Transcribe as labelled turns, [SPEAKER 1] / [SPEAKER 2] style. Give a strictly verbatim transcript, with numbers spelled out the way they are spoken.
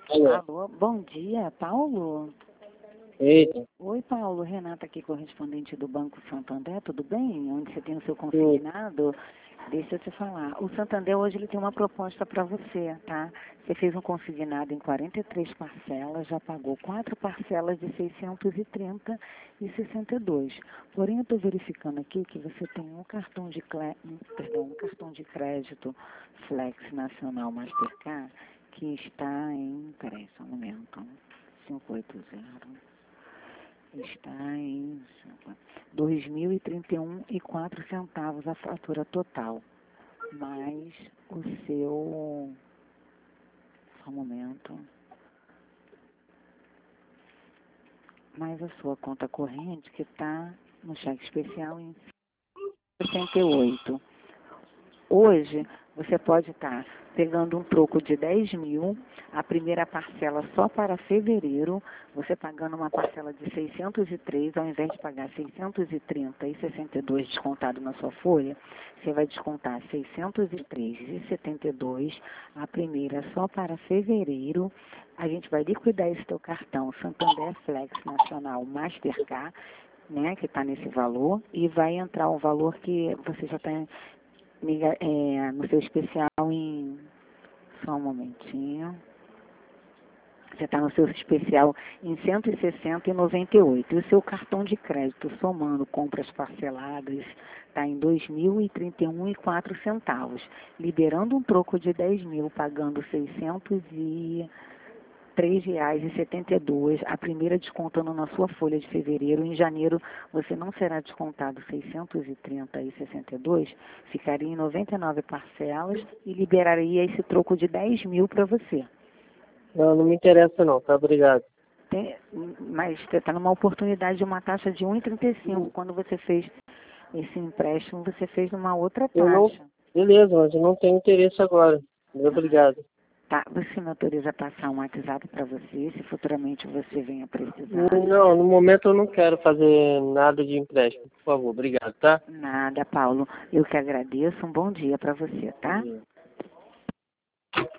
[SPEAKER 1] Alô?
[SPEAKER 2] Alô, bom dia, Paulo?
[SPEAKER 1] Eita,
[SPEAKER 2] Oi, Paulo, Renata aqui, correspondente do Banco Santander, tudo bem? Onde você tem o seu
[SPEAKER 1] sim.
[SPEAKER 2] consignado? Deixa eu te falar. O Santander hoje ele tem uma proposta para você, tá? Você fez um consignado em quarenta e três parcelas, já pagou quatro parcelas de seiscentos e trinta e sessenta e dois. Porém, eu estou verificando aqui que você tem um cartão de, cle... um, perdão, um cartão de crédito Flex Nacional Mastercard que está em, peraí, só um momento, cinco oito zero. Está em dois mil e trinta e um e quatro centavos a fatura total. Mais o seu. Só um momento. Mais a sua conta corrente que está no cheque especial em sessenta e oito. Hoje, você pode estar pegando um troco de dez mil, a primeira parcela só para fevereiro, você pagando uma parcela de seiscentos e três, ao invés de pagar seiscentos e trinta e sessenta e dois descontado na sua folha, você vai descontar seiscentos e três e setenta e dois, a primeira só para fevereiro. A gente vai liquidar esse teu cartão Santander Flex Nacional Mastercard, né, que está nesse valor, e vai entrar o valor que você já está é, no seu especial em... Só um momentinho. Você está no seu especial em cento e sessenta e noventa e oito. E o seu cartão de crédito, somando compras parceladas, está em dois mil e trinta e um e quatro centavos. Liberando um troco de dez mil, pagando seiscentos e três reais e setenta e dois, a primeira descontando na sua folha de fevereiro. Em janeiro você não será descontado seiscentos e trinta e sessenta e dois, ficaria em noventa e nove parcelas e liberaria esse troco de dez mil para você.
[SPEAKER 1] Não, não me interessa não, tá? Obrigado.
[SPEAKER 2] Tem, mas você está numa oportunidade de uma taxa de um e trinta e cinco. Quando você fez esse empréstimo, você fez numa outra
[SPEAKER 1] Eu não...
[SPEAKER 2] taxa.
[SPEAKER 1] Beleza, mas eu não tenho interesse agora. Obrigado.
[SPEAKER 2] Tá, você me autoriza a passar um WhatsApp para você, se futuramente você venha precisar?
[SPEAKER 1] Não, no momento eu não quero fazer nada de empréstimo. Por favor, obrigado, tá?
[SPEAKER 2] Nada, Paulo. Eu que agradeço. Um bom dia para você,
[SPEAKER 1] Bom
[SPEAKER 2] tá?
[SPEAKER 1] dia.